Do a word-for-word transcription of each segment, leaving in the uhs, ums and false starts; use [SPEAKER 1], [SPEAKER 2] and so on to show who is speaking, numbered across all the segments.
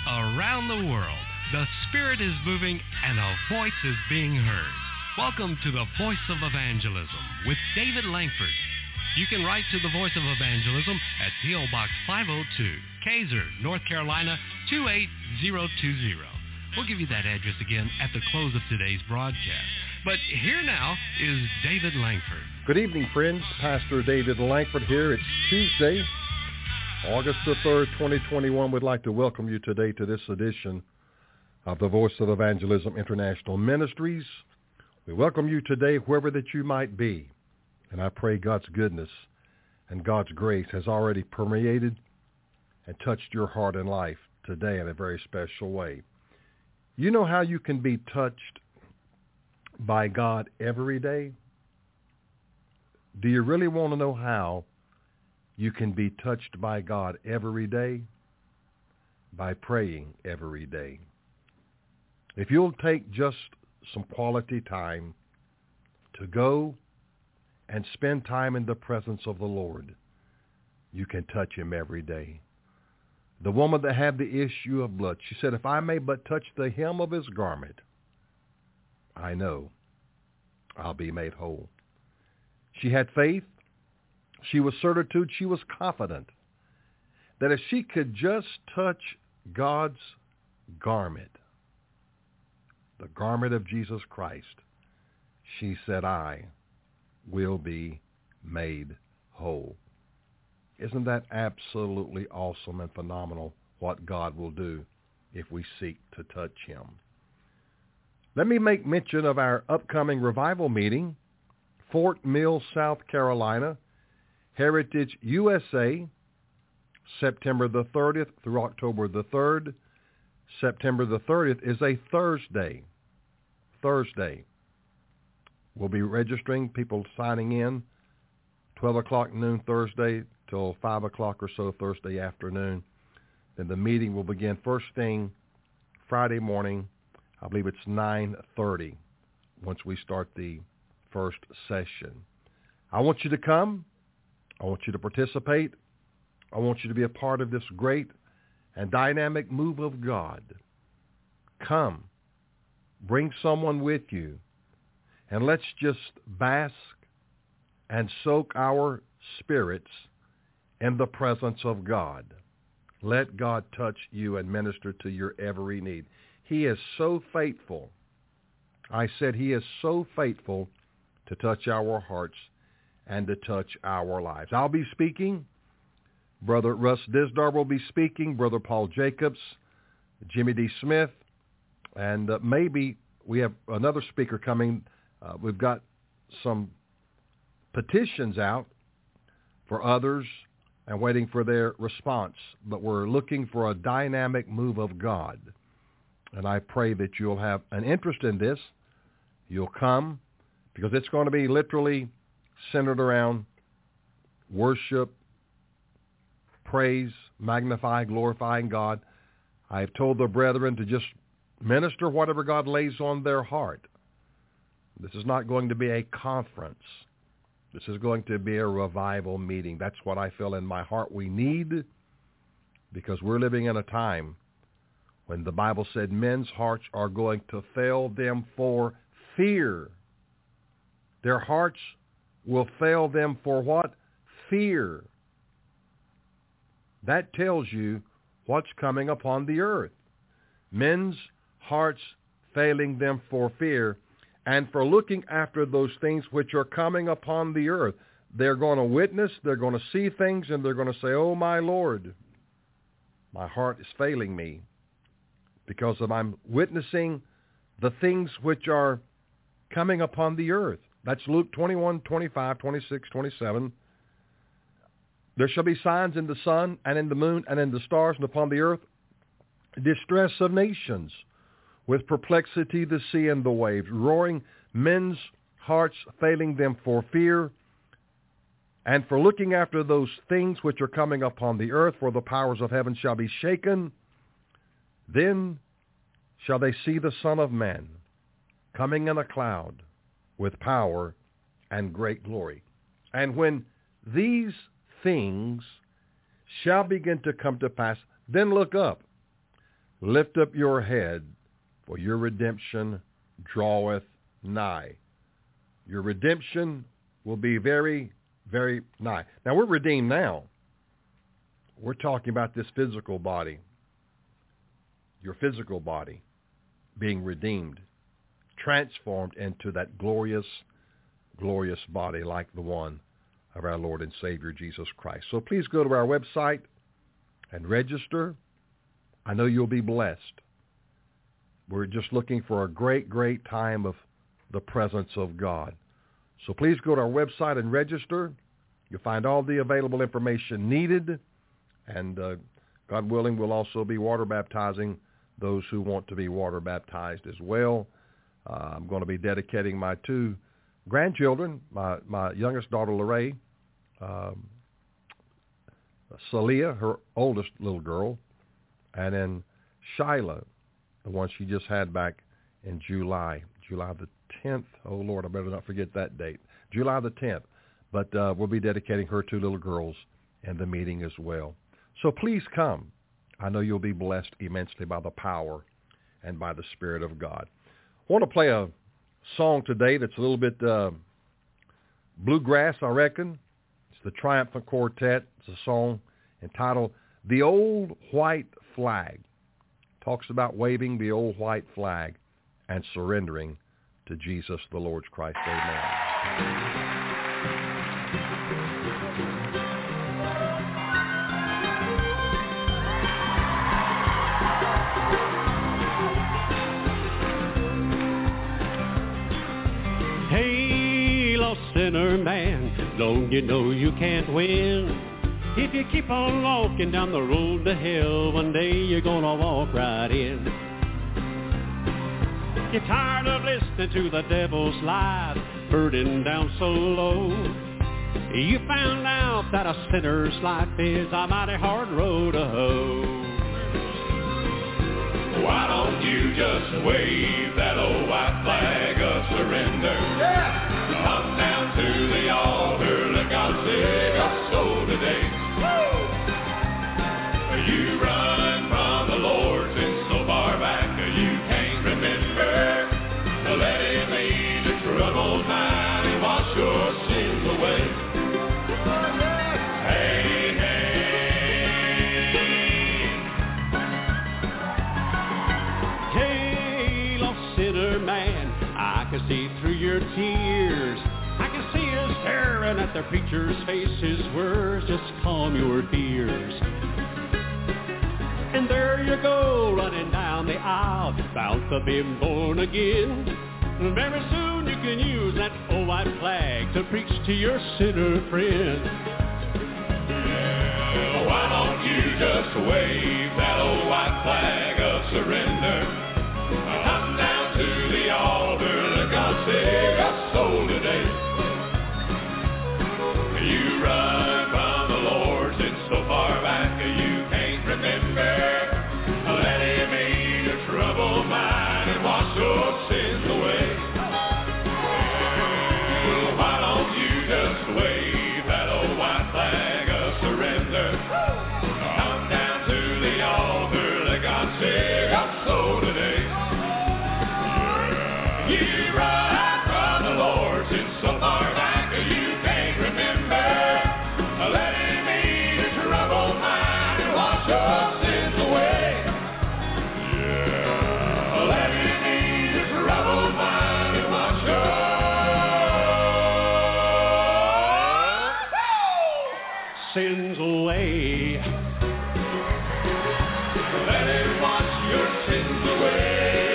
[SPEAKER 1] Around the world, the Spirit is moving and a voice is being heard. Welcome to the Voice of Evangelism with David Langford. You can write to the Voice of Evangelism at P O. Box five oh two, Kaiser, North Carolina, two eight zero two zero. We'll give you that address again at the close of today's broadcast. But here now is David Langford.
[SPEAKER 2] Good evening, friends. Pastor David Langford here. It's Tuesday, August the third, twenty twenty-one. We'd like to welcome you today to this edition of the Voice of Evangelism International Ministries. We welcome you today wherever that you might be. And I pray God's goodness and God's grace has already permeated and touched your heart and life today in a very special way. You know how you can be touched by God every day? Do you really want to know how you can be touched by God every day? By praying every day. If you'll take just some quality time to go and spend time in the presence of the Lord, you can touch him every day. The woman that had the issue of blood, she said, if I may but touch the hem of his garment, I know I'll be made whole. She had faith. She was certitude. She was confident that if she could just touch God's garment, the garment of Jesus Christ, she said, I will be made whole. Isn't that absolutely awesome and phenomenal what God will do if we seek to touch him? Let me make mention of our upcoming revival meeting, Fort Mill, South Carolina, Heritage U S A, September the thirtieth through October the third. September the thirtieth is a Thursday. Thursday. We'll be registering, people signing in, twelve o'clock noon Thursday till five o'clock or so Thursday afternoon. Then the meeting will begin first thing Friday morning. I believe it's nine thirty once we start the first session. I want you to come. I want you to participate. I want you to be a part of this great and dynamic move of God. Come. Bring someone with you. And let's just bask and soak our spirits in the presence of God. Let God touch you and minister to your every need. He is so faithful. I said he is so faithful to touch our hearts and to touch our lives. I'll be speaking. Brother Russ Disdar will be speaking. Brother Paul Jacobs, Jimmy D. Smith, and uh, maybe we have another speaker coming. Uh, we've got some petitions out for others and waiting for their response. But we're looking for a dynamic move of God. And I pray that you'll have an interest in this. You'll come because it's going to be literally centered around worship, praise, magnify, glorifying God. I have told the brethren to just minister whatever God lays on their heart. This is not going to be a conference. This is going to be a revival meeting. That's what I feel in my heart we need, because we're living in a time when the Bible said men's hearts are going to fail them for fear. Their hearts will fail them for what? Fear. That tells you what's coming upon the earth. Men's hearts failing them for fear and for looking after those things which are coming upon the earth. They're going to witness, they're going to see things, and they're going to say, oh, my Lord, my heart is failing me because of I'm witnessing the things which are coming upon the earth. That's Luke twenty-one, twenty-five, twenty-six, twenty-seven. There shall be signs in the sun and in the moon and in the stars and upon the earth, distress of nations, with perplexity the sea and the waves, roaring, men's hearts failing them for fear, and for looking after those things which are coming upon the earth, for the powers of heaven shall be shaken. Then shall they see the Son of Man coming in a cloud with power and great glory. And when these things shall begin to come to pass, then look up. Lift up your head, for your redemption draweth nigh. Your redemption will be very, very nigh. Now, we're redeemed now. We're talking about this physical body, your physical body being redeemed, transformed into that glorious, glorious body like the one of our Lord and Savior Jesus Christ. So please go to our website and register. I know you'll be blessed. We're just looking for a great, great time of the presence of God. So please go to our website and register. You'll find all the available information needed. And uh, God willing, we'll also be water baptizing those who want to be water baptized as well. Uh, I'm going to be dedicating my two grandchildren, my, my youngest daughter, Lorraine, um, Celia, her oldest little girl, and then Shyla, the one she just had back in July, July the tenth. Oh, Lord, I better not forget that date. July the tenth. But uh, we'll be dedicating her two little girls in the meeting as well. So please come. I know you'll be blessed immensely by the power and by the Spirit of God. I want to play a song today that's a little bit uh, bluegrass, I reckon. It's the Triumphant Quartet. It's a song entitled The Old White Flag. Talks about waving the old white flag and surrendering to Jesus the Lord Christ. Amen.
[SPEAKER 3] Sinner man, don't you know you can't win? If you keep on walking down the road to hell, one day you're gonna walk right in. You're tired of listening to the devil's lies, burden down so low. You found out that a sinner's life is a mighty hard road to hoe.
[SPEAKER 4] Why don't you just wave that old white flag of surrender? Yeah! Come down to the altar, let God save your soul today. Woo! You run from the Lord since so far back you can't remember. Let Him lead a troubled mind and wash your sins away. Hey,
[SPEAKER 3] hey. Hey, lost sinner man, I can see through your tears. I can see you staring at the preacher's face. His words just calm your fears. And there you go, running down the aisle, bound to be born again. Very soon you can use that old white flag to preach to your sinner friend.
[SPEAKER 4] Yeah, why don't you just wave that old white flag of surrender? Come down to the altar, let God save your soul today. You run from the Lord since so far back you can't remember. Let Him lead a troubled mind and wash your sins away. Well, why don't you just wave that old white flag of surrender? Come down to the altar, let God save your soul today. You run from the Lord since so far back you can't remember. Let Him lead a troubled mind and wash your sins away. Yeah. Let Him lead a troubled mind and wash your
[SPEAKER 3] Sins away.
[SPEAKER 4] Let Him wash your sins away.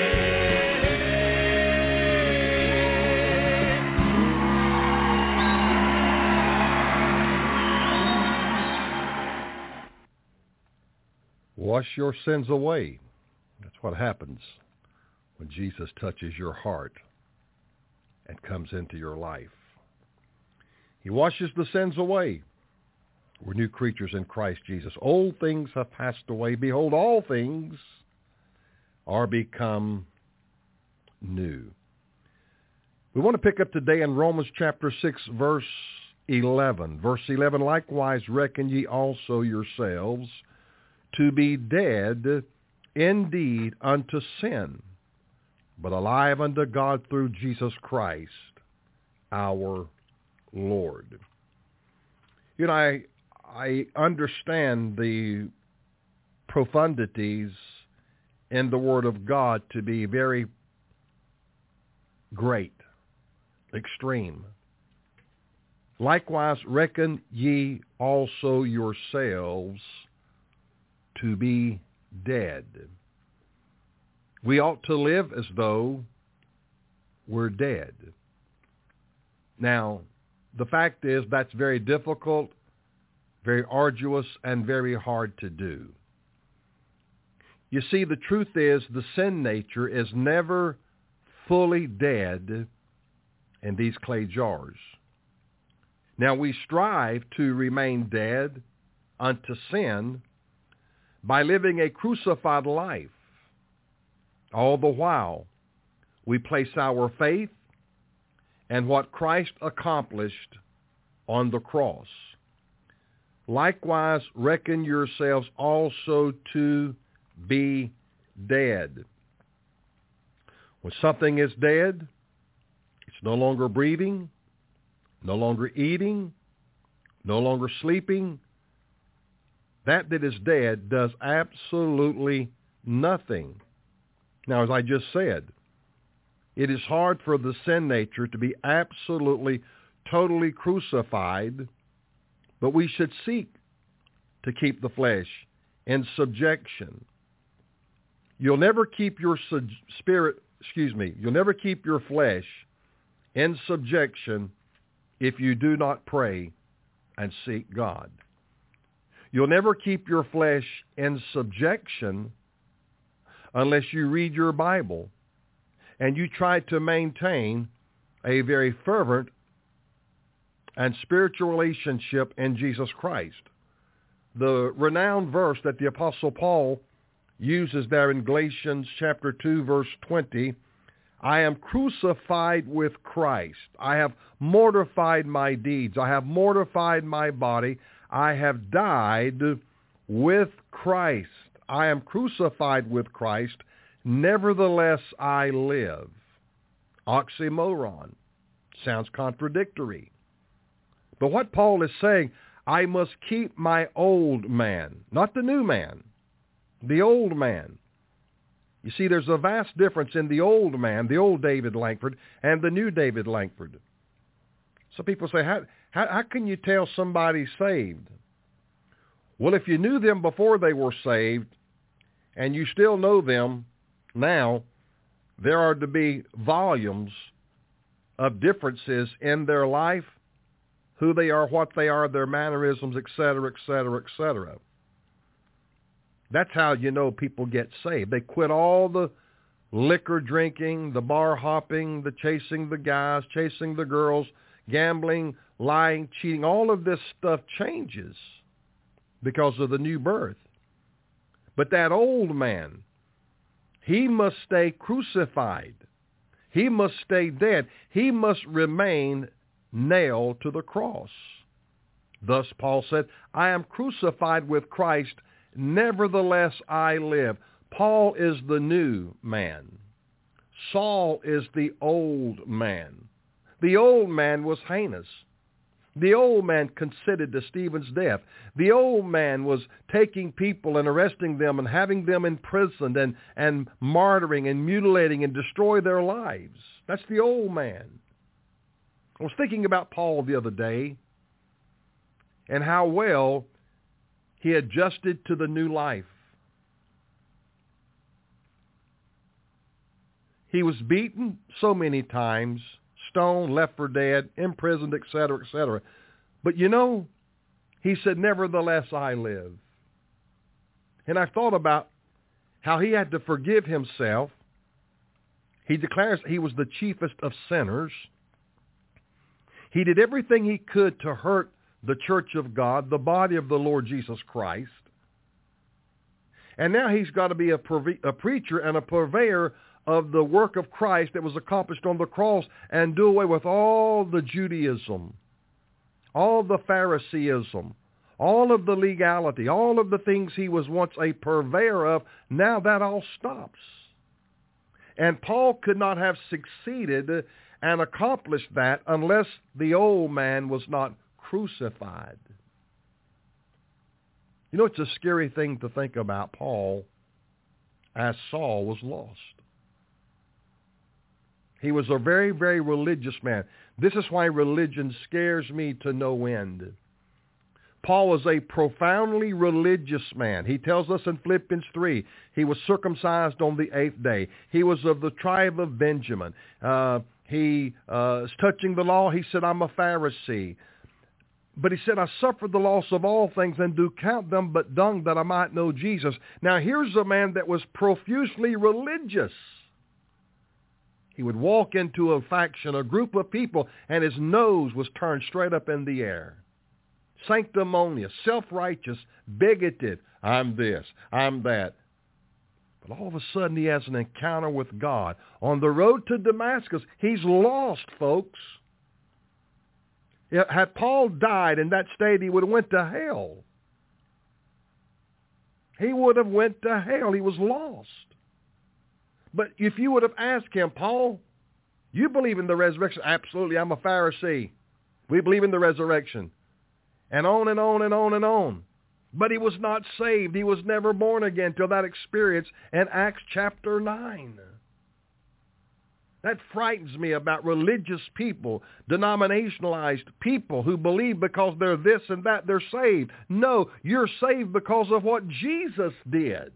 [SPEAKER 2] Wash your sins away. That's what happens when Jesus touches your heart and comes into your life. He washes the sins away. We're new creatures in Christ Jesus. Old things have passed away. Behold, all things are become new. We want to pick up today in Romans chapter six, verse eleven. Verse eleven, likewise reckon ye also yourselves to be dead indeed unto sin, but alive unto God through Jesus Christ, our Lord. You know, I, I understand the profundities in the Word of God to be very great, extreme. Likewise, reckon ye also yourselves to be dead. We ought to live as though we're dead. Now, the fact is that's very difficult, very arduous, and very hard to do. You see, the truth is the sin nature is never fully dead in these clay jars. Now, we strive to remain dead unto sin by living a crucified life. All the while, we place our faith in what Christ accomplished on the cross. Likewise, reckon yourselves also to be dead. When something is dead, it's no longer breathing, no longer eating, no longer sleeping. That that is dead does absolutely nothing. Now, as I just said, it is hard for the sin nature to be absolutely, totally crucified, but we should seek to keep the flesh in subjection. You'll never keep your sub- spirit, excuse me, you'll never keep your flesh in subjection if you do not pray and seek God. You'll never keep your flesh in subjection unless you read your Bible and you try to maintain a very fervent and spiritual relationship in Jesus Christ. The renowned verse that the Apostle Paul uses there in Galatians chapter two, verse twenty, I am crucified with Christ. I have mortified my deeds. I have mortified my body. I have died with Christ. I am crucified with Christ. Nevertheless, I live. Oxymoron. Sounds contradictory. But what Paul is saying, I must keep my old man, not the new man, the old man. You see, there's a vast difference in the old man, the old David Langford, and the new David Langford. So people say, how, how, how can you tell somebody's saved? Well, if you knew them before they were saved, and you still know them now, there are to be volumes of differences in their life, who they are, what they are, their mannerisms, et cetera, et cetera, et cetera. That's how you know people get saved. They quit all the liquor drinking, the bar hopping, the chasing the guys, chasing the girls, gambling, lying, cheating. All of this stuff changes because of the new birth. But that old man, he must stay crucified. He must stay dead. He must remain nailed to the cross. Thus Paul said, I am crucified with Christ, nevertheless I live. Paul is the new man. Saul is the old man. The old man was heinous. The old man consented to Stephen's death. The old man was taking people and arresting them and having them imprisoned and, and martyring and mutilating and destroy their lives. That's the old man. I was thinking about Paul the other day and how well he adjusted to the new life. He was beaten so many times, stoned, left for dead, imprisoned, et cetera, et cetera. But you know, he said, nevertheless I live. And I thought about how he had to forgive himself. He declares he was the chiefest of sinners. He did everything he could to hurt the church of God, the body of the Lord Jesus Christ. And now he's got to be a, pre- a preacher and a purveyor of the work of Christ that was accomplished on the cross and do away with all the Judaism, all the Phariseeism, all of the legality, all of the things he was once a purveyor of, now that all stops. And Paul could not have succeeded and accomplished that unless the old man was not crucified. You know, it's a scary thing to think about Paul as Saul was lost. He was a very, very religious man. This is why religion scares me to no end. Paul was a profoundly religious man. He tells us in Philippians three, he was circumcised on the eighth day. He was of the tribe of Benjamin. Uh, he uh, is touching the law. He said, I'm a Pharisee. But he said, I suffered the loss of all things and do count them but dung that I might know Jesus. Now here's a man that was profusely religious. He would walk into a faction, a group of people, and his nose was turned straight up in the air. Sanctimonious, self-righteous, bigoted. I'm this, I'm that. But all of a sudden he has an encounter with God. On the road to Damascus, he's lost, folks. Had Paul died in that state, he would have went to hell. He would have went to hell. He was lost. But if you would have asked him, Paul, you believe in the resurrection? Absolutely, I'm a Pharisee. We believe in the resurrection. And on and on and on and on. But he was not saved. He was never born again till that experience in Acts chapter nine. That frightens me about religious people, denominationalized people who believe because they're this and that, they're saved. No, you're saved because of what Jesus did.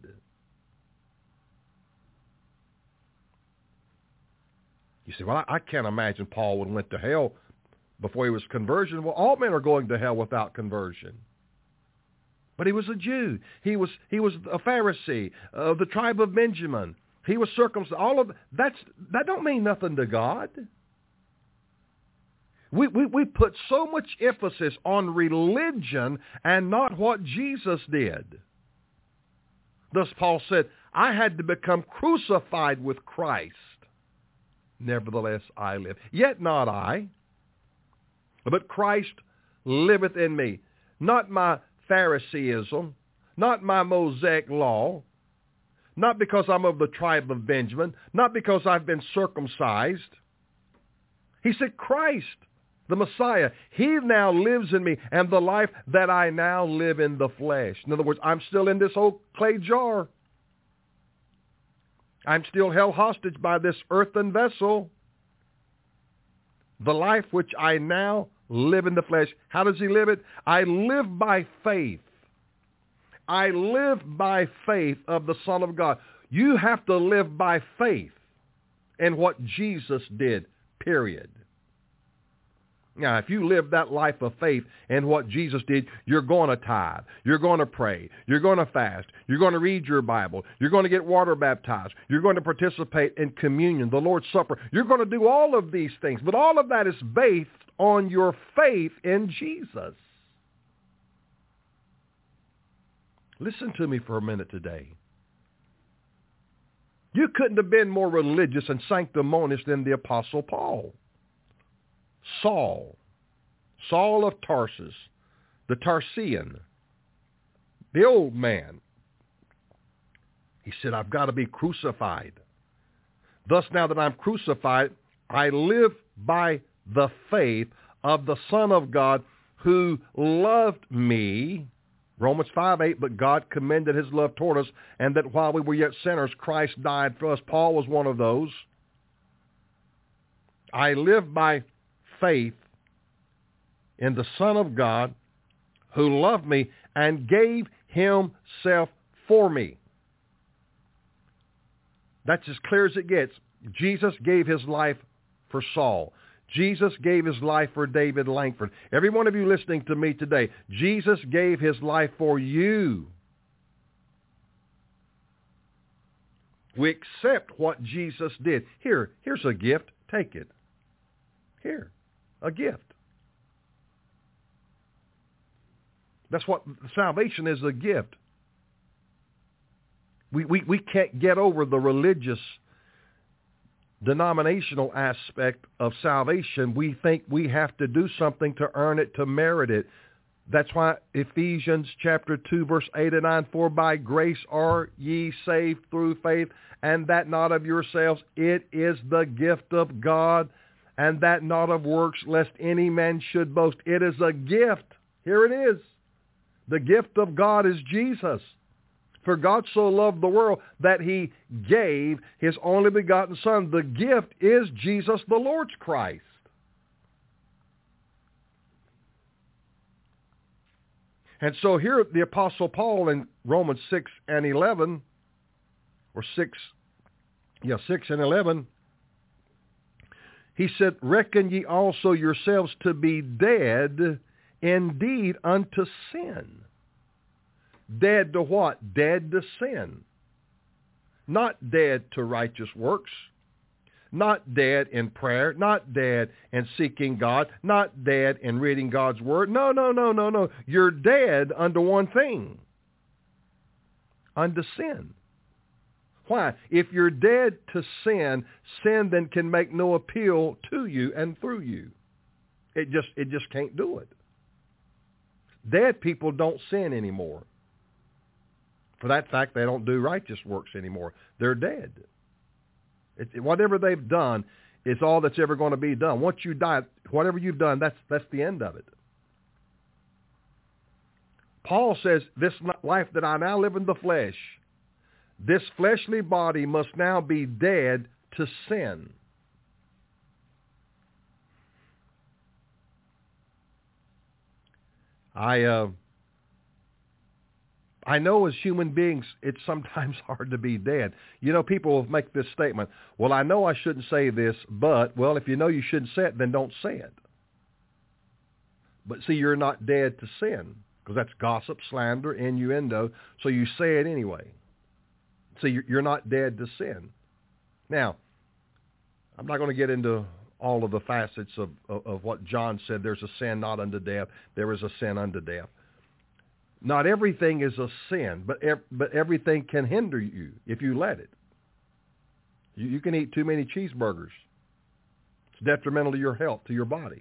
[SPEAKER 2] You say, well, I can't imagine Paul would have went to hell before he was conversion. Well, all men are going to hell without conversion. But he was a Jew. He was he was a Pharisee of the tribe of Benjamin. He was circumcised. All of that's that don't mean nothing to God. We, we we put so much emphasis on religion and not what Jesus did. Thus Paul said, I had to become crucified with Christ. Nevertheless I live. Yet not I, but Christ liveth in me. Not my Phariseeism, not my Mosaic law, not because I'm of the tribe of Benjamin, not because I've been circumcised. He said, Christ, the Messiah, he now lives in me, and the life that I now live in the flesh. In other words, I'm still in this old clay jar. I'm still held hostage by this earthen vessel. The life which I now live in the flesh. How does he live it? I live by faith. I live by faith of the Son of God. You have to live by faith in what Jesus did, period. Now, if you live that life of faith in what Jesus did, you're going to tithe. You're going to pray. You're going to fast. You're going to read your Bible. You're going to get water baptized. You're going to participate in communion, the Lord's Supper. You're going to do all of these things. But all of that is based on your faith in Jesus. Listen to me for a minute today. You couldn't have been more religious and sanctimonious than the Apostle Paul. Saul, Saul of Tarsus, the Tarsian, the old man. He said, I've got to be crucified. Thus now that I'm crucified, I live by the faith of the Son of God who loved me. Romans five eight, but God commended his love toward us, and that while we were yet sinners, Christ died for us. Paul was one of those. I live by faith in the Son of God who loved me and gave himself for me. That's as clear as it gets. Jesus gave his life for Saul. Jesus gave his life for David Langford. Every one of you listening to me today, Jesus gave his life for you. We accept what Jesus did. Here, here's a gift. Take it. Here, a gift. That's what salvation is, a gift. We, we, we can't get over the religious denominational aspect of salvation. We think we have to do something to earn it, to merit it. That's why Ephesians chapter two, verse eight and nine, for by grace are ye saved through faith, and that not of yourselves. It is the gift of God, and that not of works, lest any man should boast. It is a gift. Here it is. The gift of God is Jesus. For God so loved the world that he gave his only begotten Son. The gift is Jesus the Lord's Christ. And so here the Apostle Paul in Romans six and eleven, or six, yeah, six and eleven, he said, reckon ye also yourselves to be dead indeed unto sin. Dead to what? Dead to sin. Not dead to righteous works. Not dead in prayer, not dead in seeking God, not dead in reading God's Word. No, no, no, no, no. You're dead unto one thing, unto sin. Why? If you're dead to sin, sin then can make no appeal to you and through you. It just, it just can't do it. Dead people don't sin anymore. For that fact, they don't do righteous works anymore. They're dead. It, whatever they've done is all that's ever going to be done. Once you die, whatever you've done, that's that's the end of it. Paul says, this life that I now live in the flesh, this fleshly body must now be dead to sin. I uh, I know as human beings, it's sometimes hard to be dead. You know, people will make this statement, well, I know I shouldn't say this, but, well, if you know you shouldn't say it, then don't say it. But see, you're not dead to sin, because that's gossip, slander, innuendo, so you say it anyway. See, you're not dead to sin. Now, I'm not going to get into all of the facets of, of, of what John said. There's a sin not unto death. There is a sin unto death. Not everything is a sin, but ev- but everything can hinder you if you let it. You, you can eat too many cheeseburgers. It's detrimental to your health, to your body.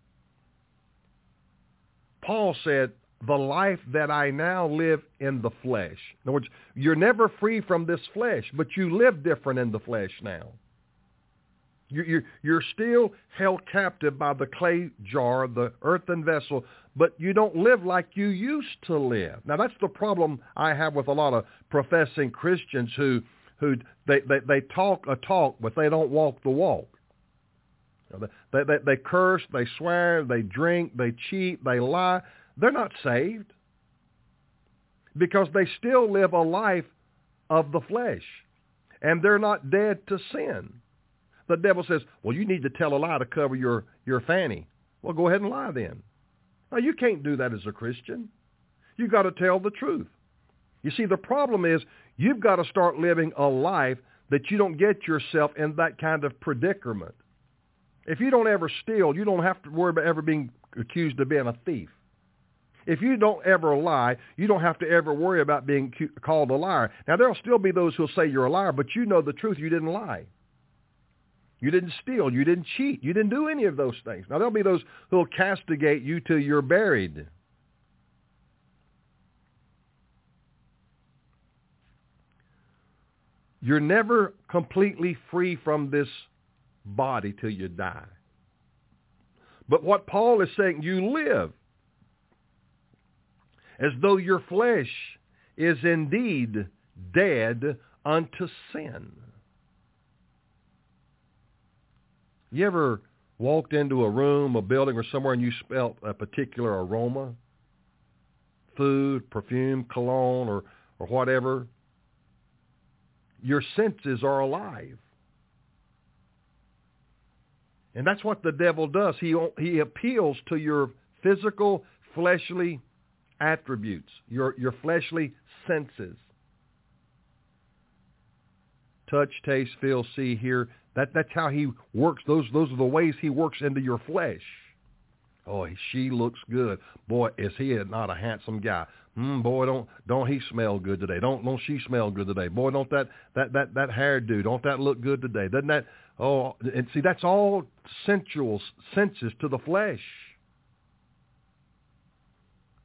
[SPEAKER 2] Paul said, the life that I now live in the flesh. In other words, you're never free from this flesh, but you live different in the flesh now. You're, you're still held captive by the clay jar, the earthen vessel, but you don't live like you used to live. Now, that's the problem I have with a lot of professing Christians who who they, they, they talk a talk, but they don't walk the walk. They, they, they curse, they swear, they drink, they cheat, they lie. They're not saved because they still live a life of the flesh, and they're not dead to sin. The devil says, well, you need to tell a lie to cover your, your fanny. Well, go ahead and lie then. No, you can't do that as a Christian. You've got to tell the truth. You see, the problem is you've got to start living a life that you don't get yourself in that kind of predicament. If you don't ever steal, you don't have to worry about ever being accused of being a thief. If you don't ever lie, you don't have to ever worry about being called a liar. Now, there will still be those who will say you're a liar, but you know the truth. You didn't lie. You didn't steal. You didn't cheat. You didn't do any of those things. Now, there'll be those who will castigate you till you're buried. You're never completely free from this body till you die. But what Paul is saying, you live as though your flesh is indeed dead unto sin. You ever walked into a room, a building, or somewhere and you smelled a particular aroma? Food, perfume, cologne, or, or whatever? Your senses are alive. And that's what the devil does. He, he appeals to your physical, fleshly attributes, your, your fleshly senses. Touch, taste, feel, see, hear. That, that's how he works. Those, those are the ways he works into your flesh. Oh, she looks good. Boy, is he not a handsome guy. Mm, boy, don't don't he smell good today. Don't don't she smell good today. Boy, don't that, that, that, that hairdo, don't that look good today. Doesn't that, oh, and see, that's all sensual senses to the flesh.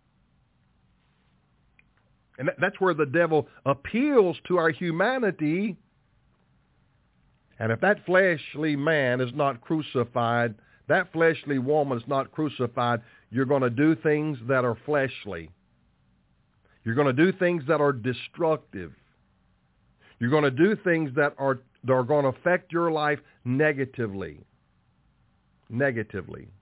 [SPEAKER 2] And that's where the devil appeals to our humanity. And if that fleshly man is not crucified, that fleshly woman is not crucified, you're going to do things that are fleshly. You're going to do things that are destructive. You're going to do things that are, that are going to affect your life negatively. Negatively.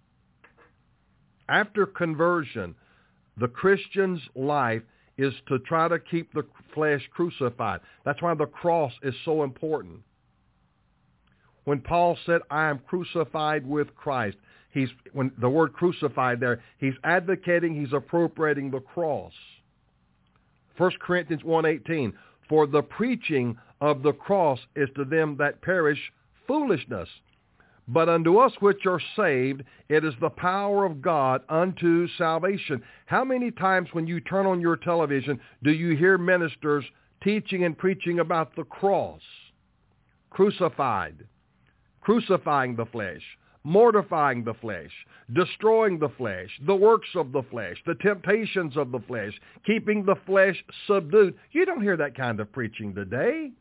[SPEAKER 2] After conversion, the Christian's life is to try to keep the flesh crucified. That's why the cross is so important. When Paul said, I am crucified with Christ, he's, when the word crucified there, he's advocating, he's appropriating the cross. First Corinthians one eighteen, for the preaching of the cross is to them that perish foolishness, but unto us which are saved, it is the power of God unto salvation. How many times when you turn on your television do you hear ministers teaching and preaching about the cross? Crucified, crucifying the flesh, mortifying the flesh, destroying the flesh, the works of the flesh, the temptations of the flesh, keeping the flesh subdued. You don't hear that kind of preaching today.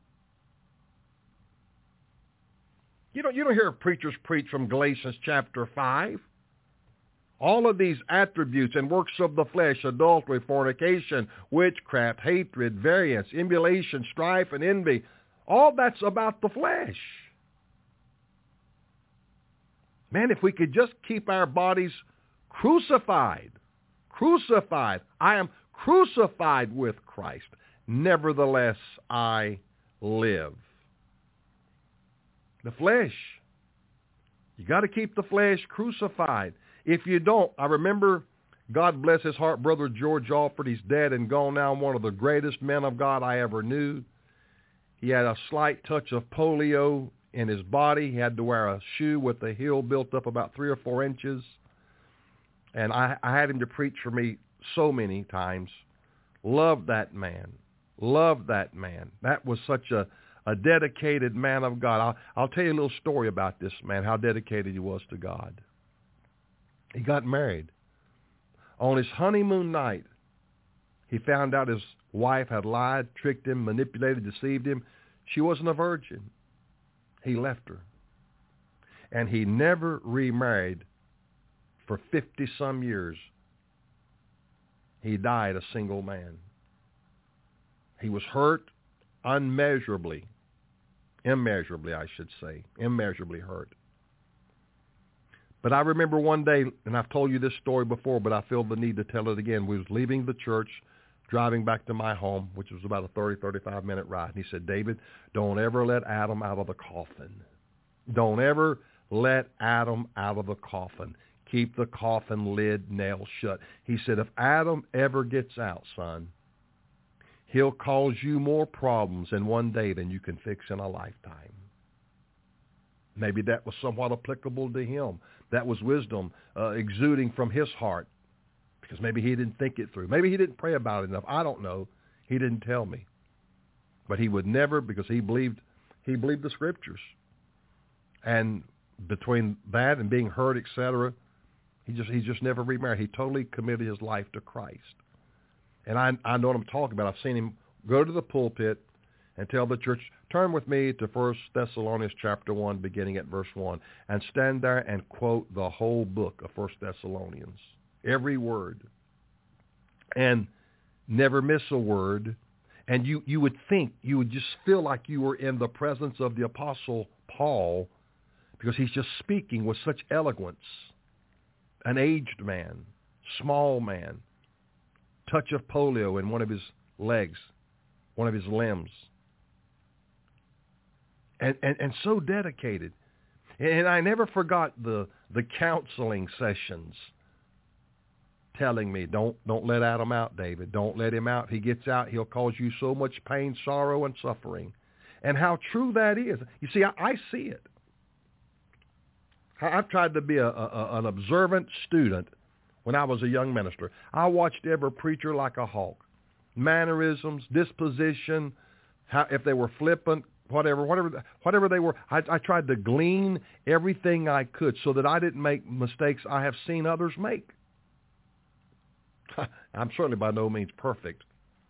[SPEAKER 2] You don't, you don't hear preachers preach from Galatians chapter five. All of these attributes and works of the flesh, adultery, fornication, witchcraft, hatred, variance, emulation, strife, and envy, all that's about the flesh. Man, if we could just keep our bodies crucified, crucified. I am crucified with Christ. Nevertheless, I live. The flesh. You got to keep the flesh crucified. If you don't, I remember, God bless his heart, Brother George Alford. He's dead and gone now, one of the greatest men of God I ever knew. He had a slight touch of polio in his body. He had to wear a shoe with the heel built up about three or four inches. And I, I had him to preach for me so many times. Loved that man. Loved that man. That was such a, a dedicated man of God. I'll, I'll tell you a little story about this man, how dedicated he was to God. He got married. On his honeymoon night, he found out his wife had lied, tricked him, manipulated, deceived him. She wasn't a virgin. He left her. And he never remarried for fifty-some years. He died a single man. He was hurt unmeasurably, immeasurably, I should say, immeasurably hurt. But I remember one day, and I've told you this story before, but I feel the need to tell it again. We was leaving the church, driving back to my home, which was about a thirty, thirty-five minute ride. And he said, David, don't ever let Adam out of the coffin. Don't ever let Adam out of the coffin. Keep the coffin lid nailed shut. He said, if Adam ever gets out, son, he'll cause you more problems in one day than you can fix in a lifetime. Maybe that was somewhat applicable to him. That was wisdom uh, exuding from his heart, because maybe he didn't think it through. Maybe he didn't pray about it enough. I don't know. He didn't tell me. But he would never, because he believed he believed the scriptures. And between that and being hurt, et cetera, he just he just never remarried. He totally committed his life to Christ. And I I know what I'm talking about. I've seen him go to the pulpit and tell the church, turn with me to First Thessalonians chapter one, beginning at verse one, and stand there and quote the whole book of First Thessalonians, every word, and never miss a word. And you, you would think, you would just feel like you were in the presence of the Apostle Paul, because he's just speaking with such eloquence. An aged man, small man, touch of polio in one of his legs, one of his limbs. And, and and so dedicated. And I never forgot the the counseling sessions telling me, don't don't let Adam out, David. Don't let him out. If he gets out, he'll cause you so much pain, sorrow, and suffering. And how true that is. You see, I, I see it. I've tried to be a, a, an observant student when I was a young minister. I watched every preacher like a hawk. Mannerisms, disposition, how, if they were flippant, whatever, whatever, whatever they were. I, I tried to glean everything I could so that I didn't make mistakes I have seen others make. I'm certainly by no means perfect,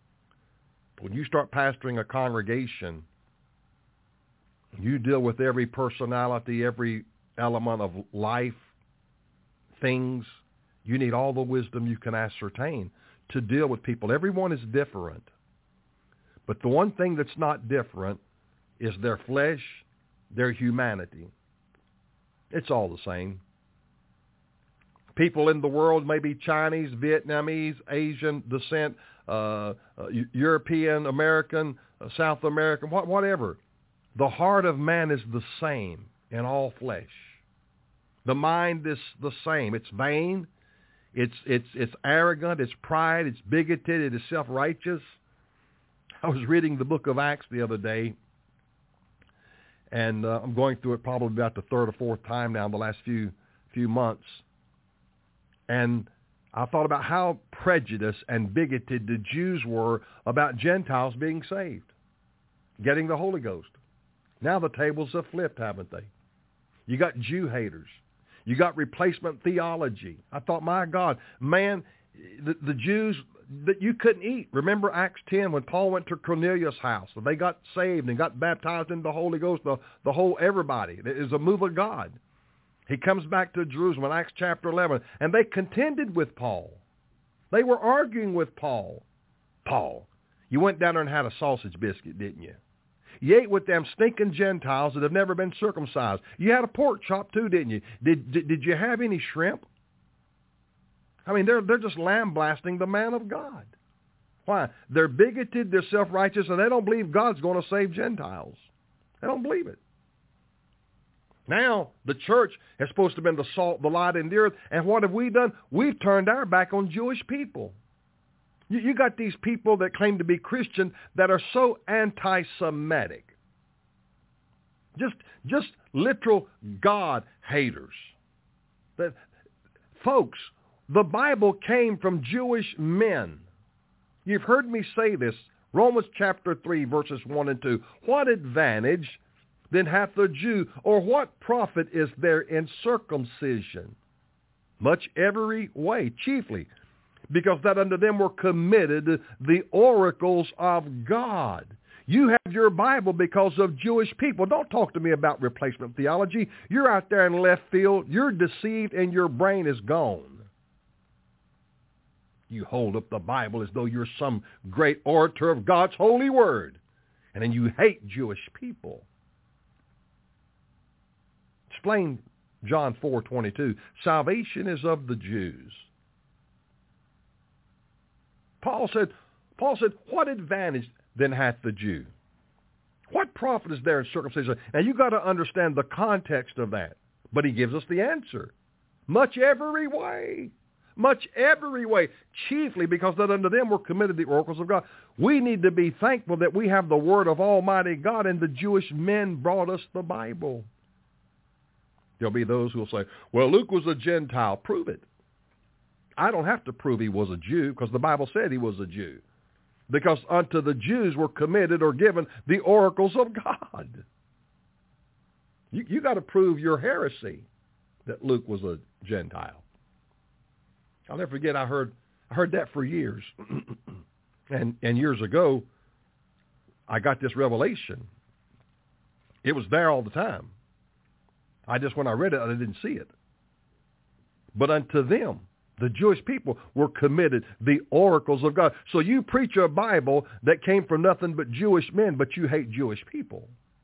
[SPEAKER 2] When you start pastoring a congregation, you deal with every personality, every element of life, things. You need all the wisdom you can ascertain to deal with people. Everyone is different. But the one thing that's not different is their flesh, their humanity. It's all the same. People in the world may be Chinese, Vietnamese, Asian descent, uh, uh, European, American, uh, South American, what, whatever. The heart of man is the same in all flesh. The mind is the same. It's vain. It's it's it's arrogant. It's pride. It's bigoted. It is self-righteous. I was reading the book of Acts the other day, and uh, I'm going through it probably about the third or fourth time now in the last few few months. And I thought about how prejudiced and bigoted the Jews were about Gentiles being saved, getting the Holy Ghost. Now the tables have flipped, haven't they? You got Jew haters. You got replacement theology. I thought, my God, man, the, the Jews that you couldn't eat. Remember Acts ten when Paul went to Cornelius' house. So they got saved and got baptized in the Holy Ghost, the, the whole everybody. It is a move of God. He comes back to Jerusalem in Acts chapter eleven, and they contended with Paul. They were arguing with Paul. Paul, you went down there and had a sausage biscuit, didn't you? You ate with them stinking Gentiles that have never been circumcised. You had a pork chop too, didn't you? Did, did, did you have any shrimp? I mean, they're, they're just lambasting the man of God. Why? They're bigoted, they're self-righteous, and they don't believe God's going to save Gentiles. They don't believe it. Now, the church is supposed to have been the salt, the light, and the earth, and what have we done? We've turned our back on Jewish people. You, you got these people that claim to be Christian that are so anti-Semitic. Just, just literal God haters. That, folks, the Bible came from Jewish men. You've heard me say this. Romans chapter three, verses one and two. What advantage then hath the Jew, or what profit is there in circumcision? Much every way, chiefly, because that unto them were committed the oracles of God. You have your Bible because of Jewish people. Don't talk to me about replacement theology. You're out there in left field. You're deceived and your brain is gone. You hold up the Bible as though you're some great orator of God's holy word. And then you hate Jewish people. Explain John four twenty-two. Salvation is of the Jews. Paul said, Paul said, what advantage then hath the Jew? What profit is there in circumcision? Now you got to understand the context of that. But he gives us the answer. Much every way. Much every way. Chiefly because that unto them were committed the oracles of God. We need to be thankful that we have the word of Almighty God, and the Jewish men brought us the Bible. There'll be those who will say, well, Luke was a Gentile. Prove it. I don't have to prove he was a Jew because the Bible said he was a Jew. Because unto the Jews were committed or given the oracles of God. You, you got to prove your heresy that Luke was a Gentile. I'll never forget, I heard I heard that for years. and and years ago, I got this revelation. It was there all the time. I just, when I read it, I didn't see it. But unto them, the Jewish people, were committed the oracles of God. So you preach a Bible that came from nothing but Jewish men, but you hate Jewish people.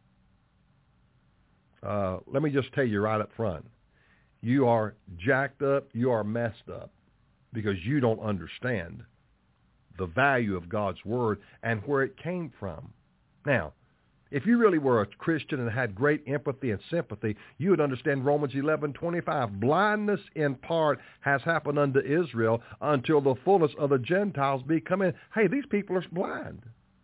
[SPEAKER 2] Uh, let me just tell you right up front. You are jacked up, you are messed up, because you don't understand the value of God's word and where it came from. Now, if you really were a Christian and had great empathy and sympathy, you would understand Romans eleven twenty-five. Blindness in part has happened unto Israel until the fullness of the Gentiles be come in. Hey, these people are blind.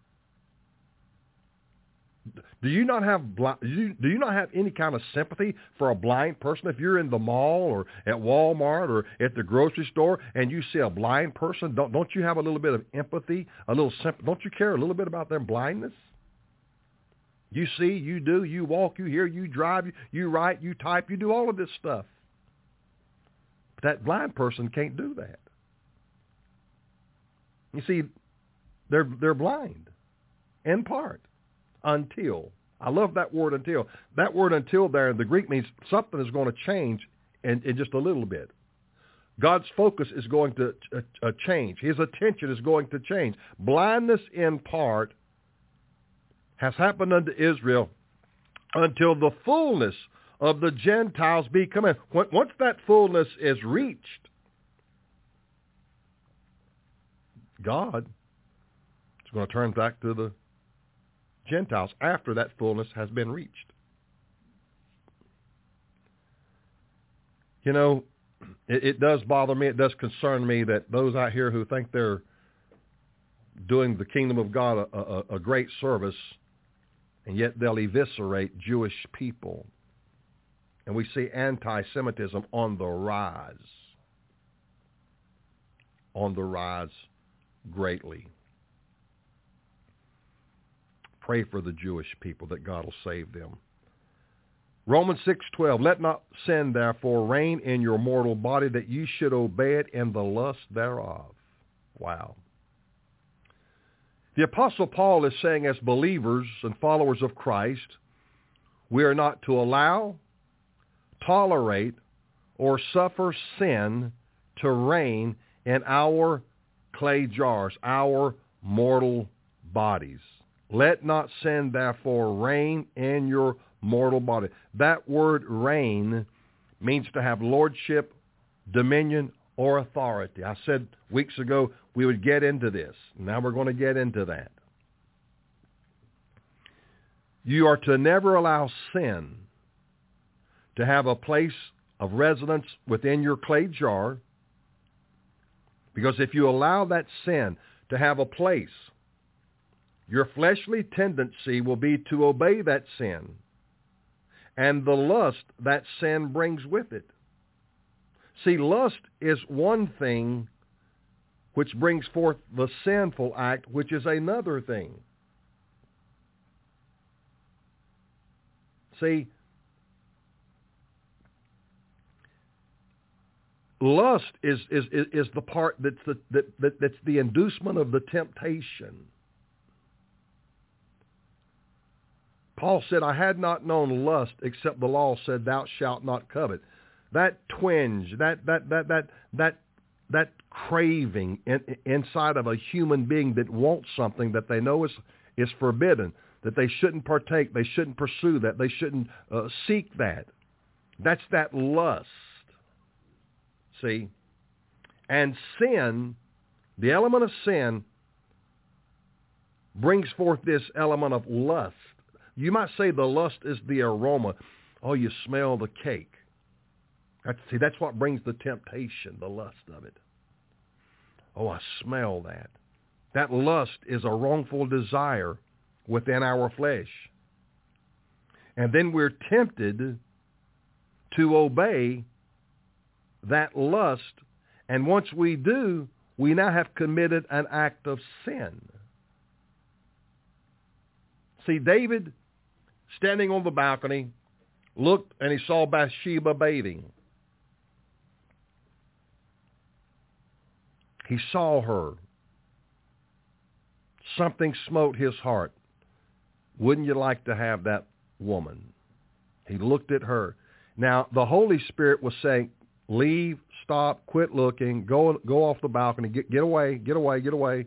[SPEAKER 2] Do you not have do you, do you not have any kind of sympathy for a blind person? If you're in the mall or at Walmart or at the grocery store and you see a blind person, don't don't you have a little bit of empathy, a little sympathy? Don't you care a little bit about their blindness? You see, you do, you walk, you hear, you drive, you, you write, you type, you do all of this stuff. But that blind person can't do that. You see, they're they're blind. in part, until. I love that word until. That word until there in the Greek means something is going to change in, in just a little bit. God's focus is going to uh, uh, change. His attention is going to change. Blindness in part has happened unto Israel until the fullness of the Gentiles be come in. Once that fullness is reached, God is going to turn back to the Gentiles after that fullness has been reached. You know, it, it does bother me, it does concern me that those out here who think they're doing the kingdom of God a, a, a great service, and yet they'll eviscerate Jewish people. And we see anti-Semitism on the rise, on the rise greatly. Pray for the Jewish people that God will save them. Romans six twelve, let not sin therefore reign in your mortal body, that you should obey it in the lust thereof. Wow. The Apostle Paul is saying, as believers and followers of Christ, we are not to allow, tolerate, or suffer sin to reign in our clay jars, our mortal bodies. Let not sin therefore reign in your mortal body. That word reign means to have lordship, dominion, or authority. I said weeks ago we would get into this. Now we're going to get into that. You are to never allow sin to have a place of residence within your clay jar, because if you allow that sin to have a place, your fleshly tendency will be to obey that sin and the lust that sin brings with it. See, lust is one thing which brings forth the sinful act, which is another thing. See, lust is is is the part that's the that, that that's the inducement of the temptation. Paul said, I had not known lust except the law said, thou shalt not covet. That twinge, that that that that that that craving in, inside of a human being that wants something that they know is is forbidden, that they shouldn't partake, they shouldn't pursue that, they shouldn't uh, seek that. That's that lust. See? And sin, the element of sin, brings forth this element of lust. You might say the lust is the aroma. Oh, you smell the cake. That's, see, that's what brings the temptation, the lust of it. Oh, I smell that. That lust is a wrongful desire within our flesh. And then we're tempted to obey that lust, and once we do, we now have committed an act of sin. See, David, standing on the balcony, looked and he saw Bathsheba bathing. He saw her. Something smote his heart. Wouldn't you like to have that woman? He looked at her. Now, the Holy Spirit was saying, leave, stop, quit looking, go go off the balcony, get, get away, get away, get away.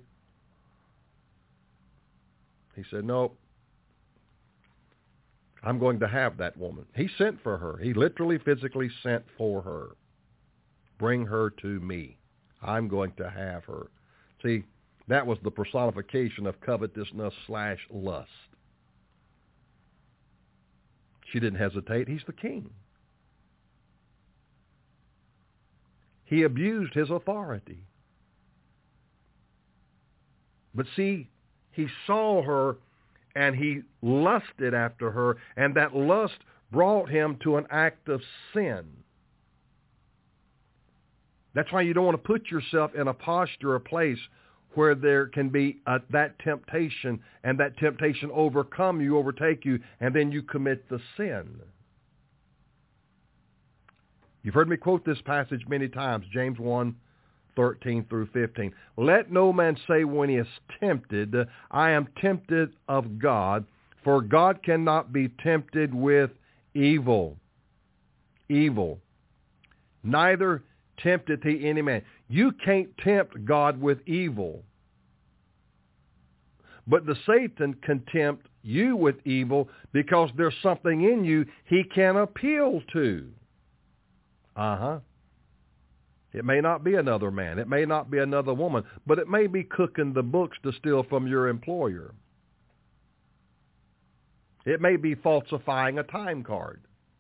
[SPEAKER 2] He said, no, I'm going to have that woman. He sent for her. He literally, physically sent for her. Bring her to me. I'm going to have her. See, that was the personification of covetousness slash lust. She didn't hesitate. He's the king. He abused his authority. But see, he saw her and he lusted after her, and that lust brought him to an act of sin. That's why you don't want to put yourself in a posture, a place where there can be a, that temptation, and that temptation overcome you, overtake you, and then you commit the sin. You've heard me quote this passage many times, James one, thirteen through fifteen. Let no man say when he is tempted, I am tempted of God, for God cannot be tempted with evil. Evil. Neither tempteth he any man. You can't tempt God with evil. But the Satan can tempt you with evil because there's something in you he can appeal to. Uh-huh. It may not be another man. It may not be another woman. But it may be cooking the books to steal from your employer. It may be falsifying a time card.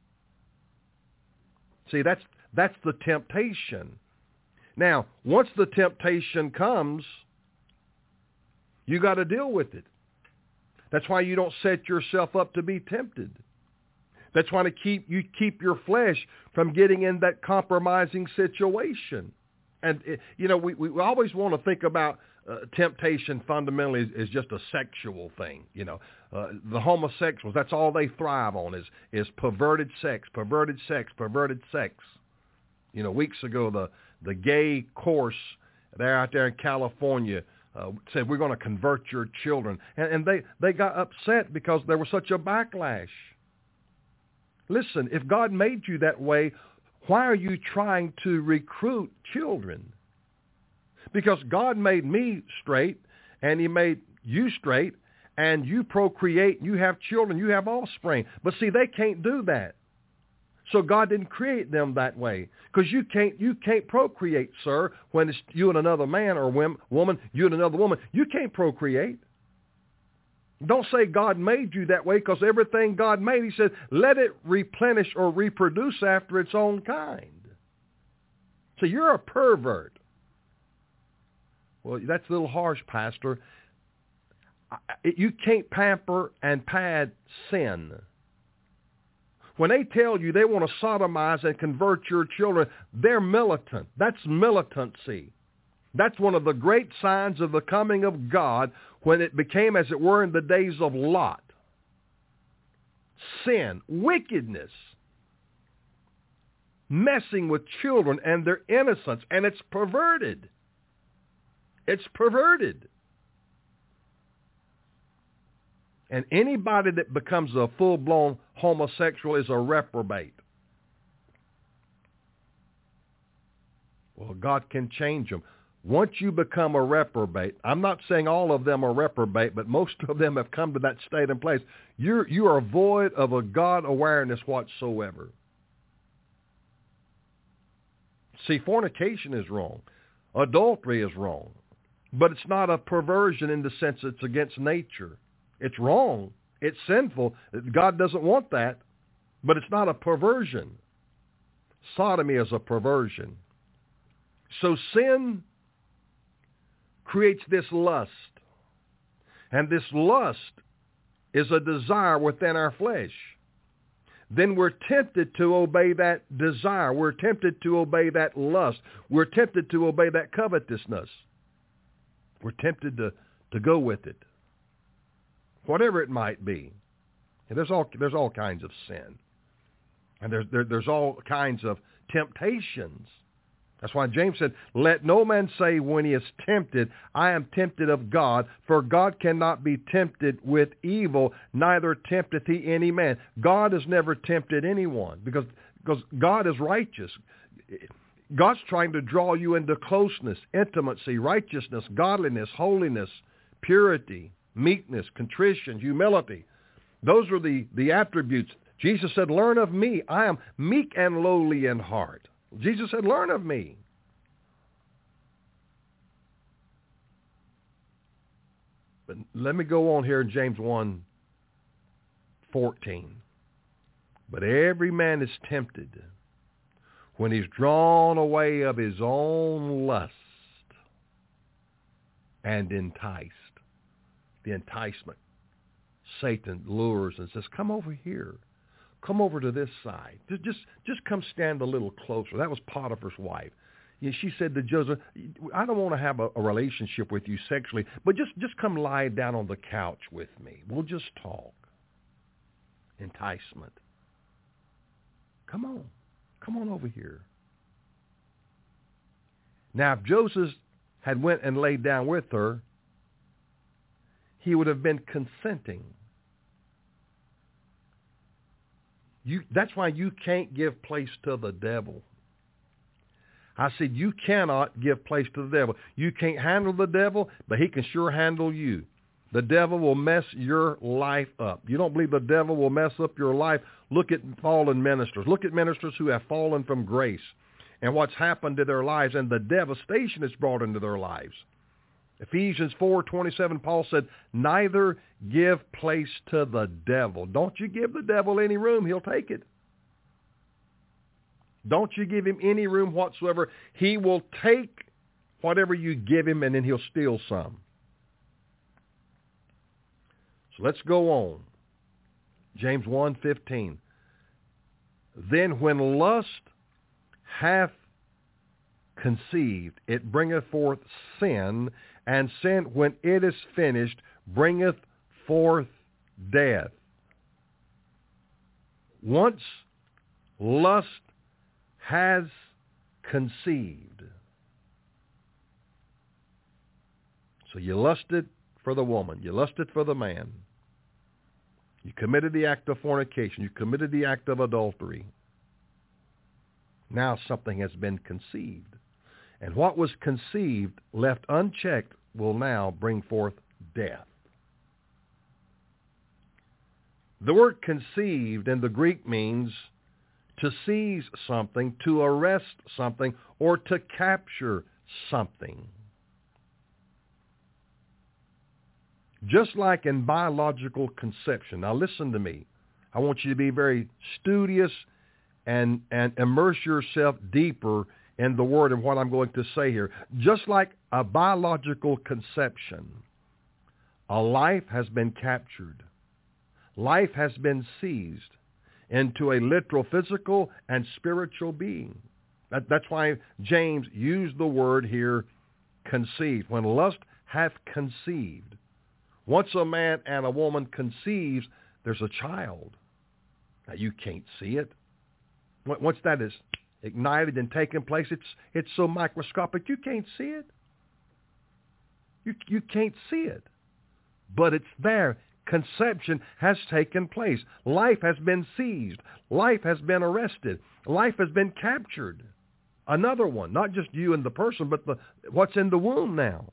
[SPEAKER 2] See, that's that's the temptation. Now, once the temptation comes, you got to deal with it. That's why you don't set yourself up to be tempted. That's why to keep you keep your flesh from getting in that compromising situation. And, you know, we, we always want to think about uh, temptation fundamentally as, as just a sexual thing. You know, uh, the homosexuals, that's all they thrive on is, is perverted sex, perverted sex, perverted sex. You know, weeks ago, the, the gay course, they're out there in California, uh, said, we're going to convert your children. And, and they, they got upset because there was such a backlash. Listen, if God made you that way, why are you trying to recruit children? Because God made me straight, and he made you straight, and you procreate, you have children, you have offspring. But see, they can't do that. So God didn't create them that way. Because you can't, you can't procreate, sir, when it's you and another man, or woman, you and another woman. You can't procreate. Don't say God made you that way, because everything God made, he said, let it replenish or reproduce after its own kind. So you're a pervert. Well, that's a little harsh, Pastor. You can't pamper and pad sin. When they tell you they want to sodomize and convert your children, they're militant. That's militancy. That's one of the great signs of the coming of God, when it became, as it were, in the days of Lot. Sin, wickedness, messing with children and their innocence, and it's perverted. It's perverted. And anybody that becomes a full-blown homosexual is a reprobate. Well, God can change them. Once you become a reprobate, I'm not saying all of them are reprobate, but most of them have come to that state and place. You're, you are void of a God awareness whatsoever. See, fornication is wrong. Adultery is wrong. But it's not a perversion in the sense it's against nature. It's wrong. It's sinful. God doesn't want that. But it's not a perversion. Sodomy is a perversion. So sin creates this lust. And this lust is a desire within our flesh. Then we're tempted to obey that desire. We're tempted to obey that lust. We're tempted to obey that covetousness. We're tempted to, to go with it. Whatever it might be. And there's all there's all kinds of sin. And there's there, there's all kinds of temptations. That's why James said, let no man say when he is tempted, I am tempted of God, for God cannot be tempted with evil, neither tempteth he any man. God has never tempted anyone, because, because God is righteous. God's trying to draw you into closeness, intimacy, righteousness, godliness, holiness, purity, meekness, contrition, humility. Those are the, the attributes. Jesus said, learn of me. I am meek and lowly in heart. Jesus said, learn of me. But let me go on here in James one fourteen. But every man is tempted when he's drawn away of his own lust and enticed. The enticement. Satan lures and says, come over here. Come over to this side. Just, just, just come stand a little closer. That was Potiphar's wife. You know, she said to Joseph, I don't want to have a, a relationship with you sexually, but just, just come lie down on the couch with me. We'll just talk. Enticement. Come on. Come on over here. Now, if Joseph had went and laid down with her, he would have been consenting. You, that's why you can't give place to the devil. I said you cannot give place to the devil. You can't handle the devil, but he can sure handle you. The devil will mess your life up. You don't believe the devil will mess up your life? Look at fallen ministers. Look at ministers who have fallen from grace and what's happened to their lives and the devastation it's brought into their lives. Ephesians four twenty-seven, Paul said, neither give place to the devil. Don't you give the devil any room. He'll take it. Don't you give him any room whatsoever. He will take whatever you give him, and then he'll steal some. So let's go on. James one fifteen. Then when lust hath conceived, it bringeth forth sin, and sin, when it is finished, bringeth forth death. Once lust has conceived. So you lusted for the woman. You lusted for the man. You committed the act of fornication. You committed the act of adultery. Now something has been conceived. And what was conceived, left unchecked, will now bring forth death. The word conceived in the Greek means to seize something, to arrest something, or to capture something. Just like in biological conception. Now listen to me. I want you to be very studious and, and immerse yourself deeper in the Word and what I'm going to say here. Just like a biological conception, a life has been captured. Life has been seized into a literal physical and spiritual being. That, that's why James used the word here, conceived. When lust hath conceived. Once a man and a woman conceives, there's a child. Now, you can't see it. Once that is ignited and taken place, it's it's so microscopic you can't see it. You you can't see it. But it's there. Conception has taken place. Life has been seized. Life has been arrested. Life has been captured. Another one, not just you and the person, but the what's in the womb now.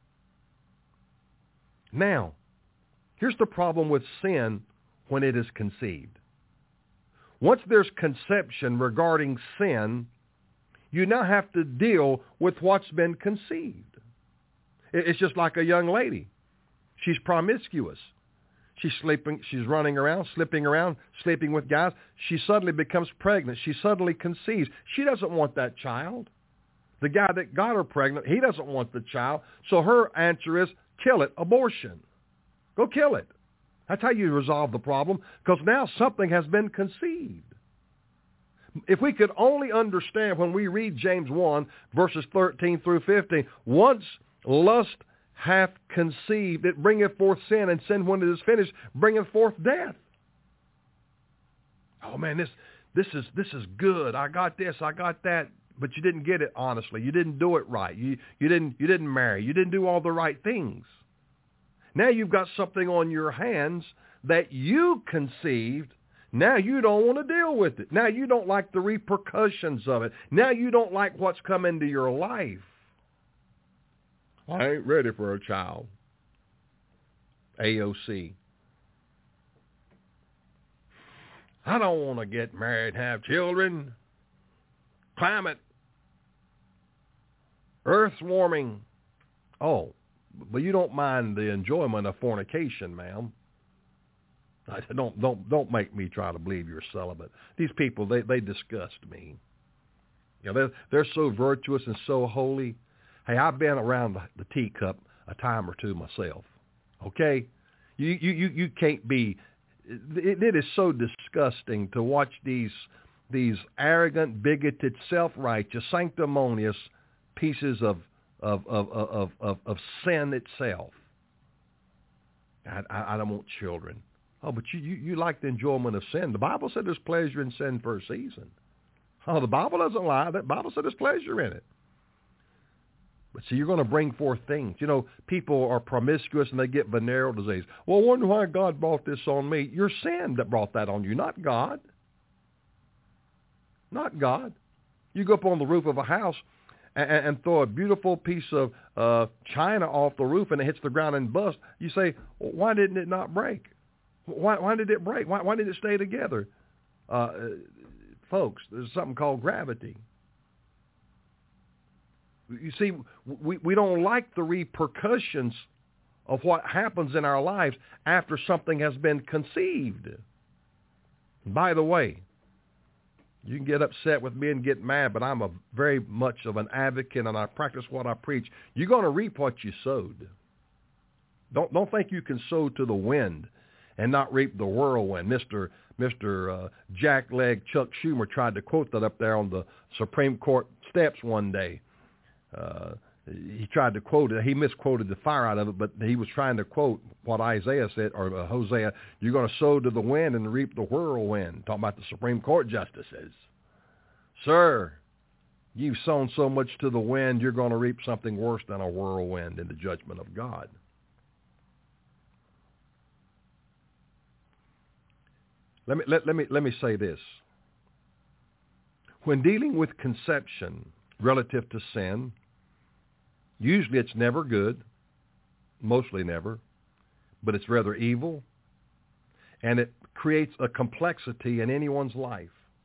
[SPEAKER 2] Now, here's the problem with sin when it is conceived. Once there's conception regarding sin, you now have to deal with what's been conceived. It's just like a young lady. She's promiscuous. She's sleeping, she's running around, slipping around, sleeping with guys. She suddenly becomes pregnant. She suddenly conceives. She doesn't want that child. The guy that got her pregnant, he doesn't want the child. So her answer is, kill it, abortion. Go kill it. That's how you resolve the problem, because now something has been conceived. If we could only understand when we read James one, verses thirteen through fifteen, once lust hath conceived, it bringeth forth sin, and sin, when it is finished, bringeth forth death. Oh man, this this is this is good. I got this, I got that, but you didn't get it honestly. You didn't do it right. You you didn't you didn't marry. You didn't do all the right things. Now you've got something on your hands that you conceived. Now you don't want to deal with it. Now you don't like the repercussions of it. Now you don't like what's come into your life. I ain't ready for a child. A O C. I don't want to get married and have children. Climate. Earth's warming. Oh, but you don't mind the enjoyment of fornication, ma'am. Don't don't don't make me try to believe you're celibate. These people, they, they disgust me. You know, they're they're so virtuous and so holy. Hey, I've been around the, the teacup a time or two myself. Okay, you you you, you can't be. It, it is so disgusting to watch these these arrogant, bigoted, self-righteous, sanctimonious pieces of of of of of, of sin itself. I, I, I don't want children. Oh, but you, you, you like the enjoyment of sin. The Bible said there's pleasure in sin for a season. Oh, the Bible doesn't lie. The Bible said there's pleasure in it. But see, you're going to bring forth things. You know, people are promiscuous and they get venereal disease. Well, I wonder why God brought this on me. Your sin that brought that on you, not God. Not God. You go up on the roof of a house and, and throw a beautiful piece of uh, china off the roof and it hits the ground and busts. You say, well, why didn't it not break? Why, why did it break? Why, why did it stay together? Uh, folks, there's something called gravity. You see, we, we don't like the repercussions of what happens in our lives after something has been conceived. By the way, you can get upset with me and get mad, but I'm a very much of an advocate and I practice what I preach. You're going to reap what you sowed. Don't don't think you can sow to the wind and not reap the whirlwind. Mister Mister Uh, Jackleg Chuck Schumer tried to quote that up there on the Supreme Court steps one day. Uh, he tried to quote it. He misquoted the fire out of it, but he was trying to quote what Isaiah said, or uh, Hosea, you're going to sow to the wind and reap the whirlwind, talking about the Supreme Court justices. Sir, you've sown so much to the wind, you're going to reap something worse than a whirlwind in the judgment of God. Let me, let, let me, let me say this. When dealing with conception relative to sin, usually it's never good, mostly never, but it's rather evil, and it creates a complexity in anyone's life.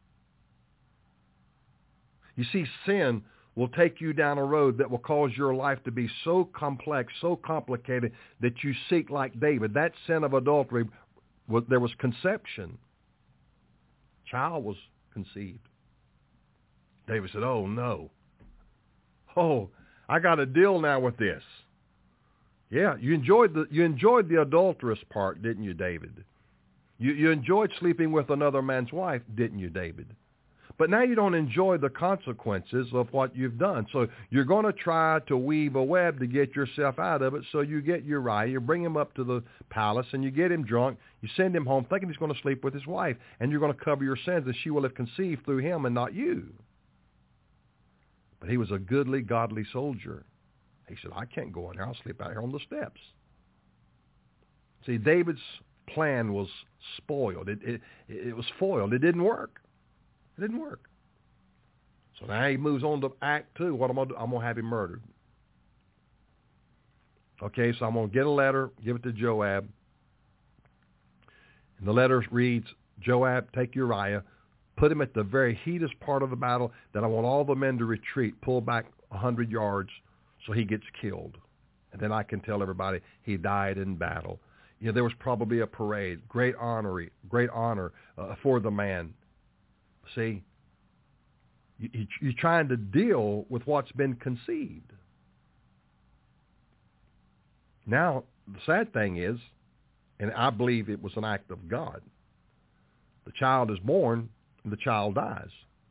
[SPEAKER 2] You see, sin will take you down a road that will cause your life to be so complex, so complicated, that you seek like David. That sin of adultery, there was conception. Child was conceived. David said, oh, no. Oh, I got to deal now with this. Yeah, you enjoyed the you enjoyed the adulterous part, didn't you, David? You you enjoyed sleeping with another man's wife, didn't you, David? But now you don't enjoy the consequences of what you've done. So you're going to try to weave a web to get yourself out of it. So you get Uriah, you bring him up to the palace, and you get him drunk. You send him home thinking he's going to sleep with his wife, and you're going to cover your sins, and she will have conceived through him and not you. But he was a goodly, godly soldier. He said, I can't go in there. I'll sleep out here on the steps. See, David's plan was spoiled. It, it, it was foiled. It didn't work. It didn't work. So now he moves on to Act Two. What am I going to do? I'm going to have him murdered. Okay, so I'm going to get a letter, give it to Joab. And the letter reads, Joab, take Uriah, put him at the very heatest part of the battle, that I want all the men to retreat, pull back a hundred yards so he gets killed. And then I can tell everybody he died in battle. You know, there was probably a parade, great honor, great honor uh, for the man. See, you, you, you're trying to deal with what's been conceived. Now, the sad thing is, and I believe it was an act of God, the child is born and the child dies.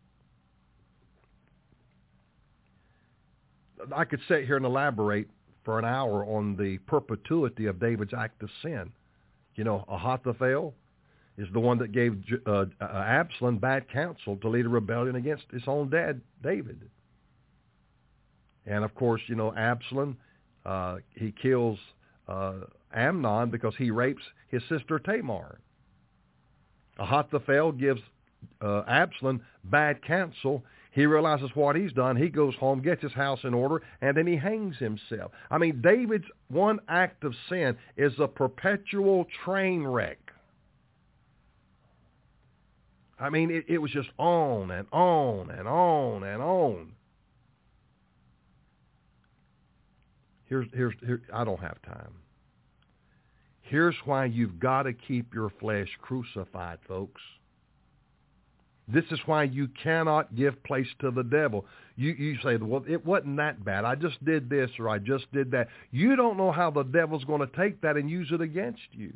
[SPEAKER 2] I could sit here and elaborate for an hour on the perpetuity of David's act of sin. You know, Ahithophel is the one that gave uh, Absalom bad counsel to lead a rebellion against his own dad, David. And, of course, you know, Absalom, uh, he kills uh, Amnon because he rapes his sister Tamar. Ahithophel gives uh, Absalom bad counsel. He realizes what he's done. He goes home, gets his house in order, and then he hangs himself. I mean, David's one act of sin is a perpetual train wreck. I mean, it, it was just on and on and on and on. Here's, here's, here, I don't have time. Here's why you've got to keep your flesh crucified, folks. This is why you cannot give place to the devil. You, you say, well, it wasn't that bad. I just did this or I just did that. You don't know how the devil's going to take that and use it against you.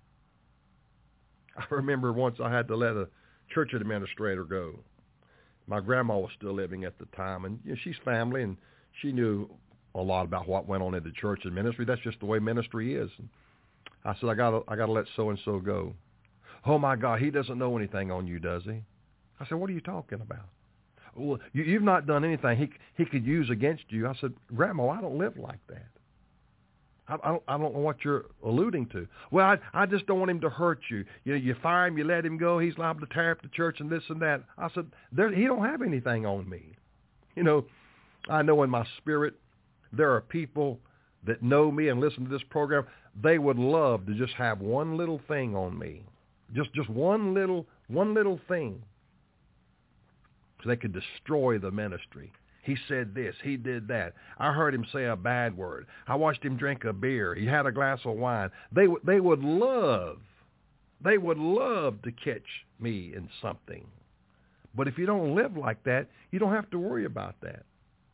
[SPEAKER 2] I remember once I had to let a church administrator go. My grandma was still living at the time, and you know, she's family, and she knew a lot about what went on in the church and ministry. That's just the way ministry is. And I said, I got I got to let so-and-so go. Oh, my God, he doesn't know anything on you, does he? I said, what are you talking about? well, you, you've not done anything he he could use against you. I said, Grandma, I don't live like that. I, I don't I don't know what you're alluding to. Well, I I just don't want him to hurt you. You know, you fire him, you let him go. He's liable to tear up the church and this and that. I said, there, he don't have anything on me. You know, I know in my spirit there are people that know me and listen to this program. They would love to just have one little thing on me, just just one little one little thing, so they could destroy the ministry. He said this, he did that. I heard him say a bad word. I watched him drink a beer. He had a glass of wine. They they would love, they would love to catch me in something. But if you don't live like that, you don't have to worry about that.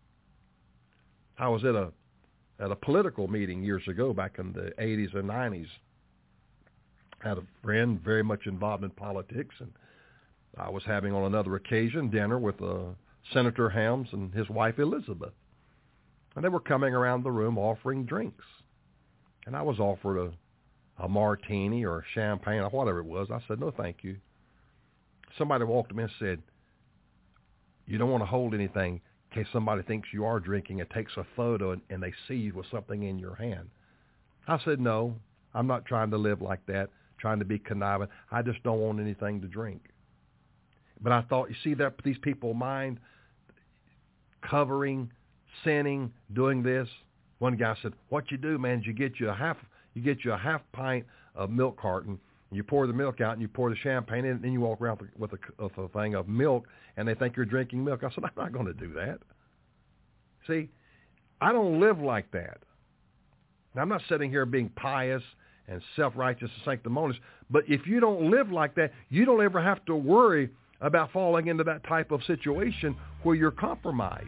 [SPEAKER 2] I was at a at a political meeting years ago, back in the eighties and nineties. I had a friend very much involved in politics, and I was having on another occasion dinner with a Senator Helms and his wife Elizabeth. And they were coming around the room offering drinks. And I was offered a, a martini or a champagne or whatever it was. I said, no, thank you. Somebody walked to me and said, you don't want to hold anything in case somebody thinks you are drinking and takes a photo and, and they see you with something in your hand. I said, no, I'm not trying to live like that, trying to be conniving. I just don't want anything to drink. But I thought, you see that these people mind covering, sinning, doing this. One guy said, what you do, man, is you get you a half, you get you a half pint of milk carton, and you pour the milk out, and you pour the champagne in, and then you walk around with a, with a thing of milk, and they think you're drinking milk. I said, I'm not going to do that. See, I don't live like that. Now, I'm not sitting here being pious and self-righteous and sanctimonious, but if you don't live like that, you don't ever have to worry about falling into that type of situation where you're compromised.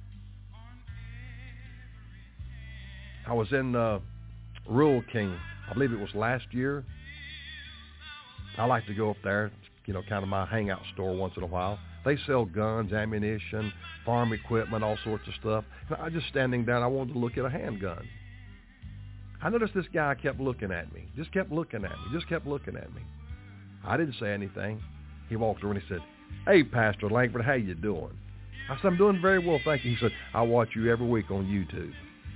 [SPEAKER 2] I was in uh, Rural King, I believe it was last year. I like to go up there, you know, kind of my hangout store once in a while. They sell guns, ammunition, farm equipment, all sorts of stuff. And I was just standing there, and I wanted to look at a handgun. I noticed this guy kept looking at me, just kept looking at me, just kept looking at me. I didn't say anything. He walked over and he said, hey, Pastor Langford, how you doing? I said, I'm doing very well, thank you. He said, I watch you every week on YouTube.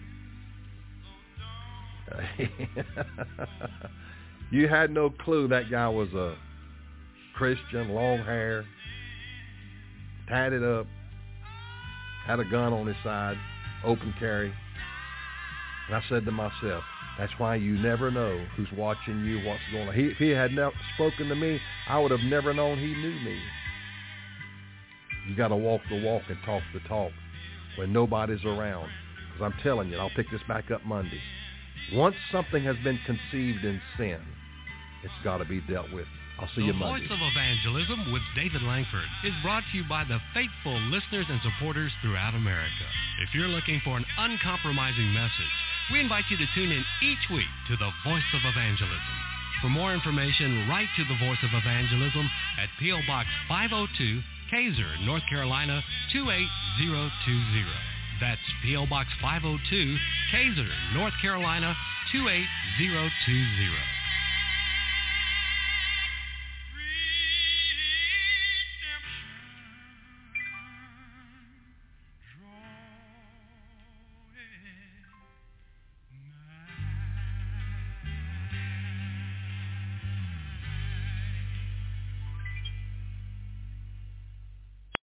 [SPEAKER 2] You had no clue that guy was a Christian, long hair, tatted up, had a gun on his side, open carry. And I said to myself, that's why you never know who's watching you, what's going on. He, if he had never spoken to me, I would have never known he knew me. You got to walk the walk and talk the talk when nobody's around. Because I'm telling you, I'll pick this back up Monday. Once something has been conceived in sin, it's got to be dealt with. I'll see
[SPEAKER 1] the
[SPEAKER 2] you Monday.
[SPEAKER 1] The Voice of Evangelism with David Langford is brought to you by the faithful listeners and supporters throughout America. If you're looking for an uncompromising message, we invite you to tune in each week to the Voice of Evangelism. For more information, write to the Voice of Evangelism at P O Box five oh two, Kaiser, North Carolina two eight zero two zero. That's P O Box five oh two, Kaiser, North Carolina two eight zero two zero.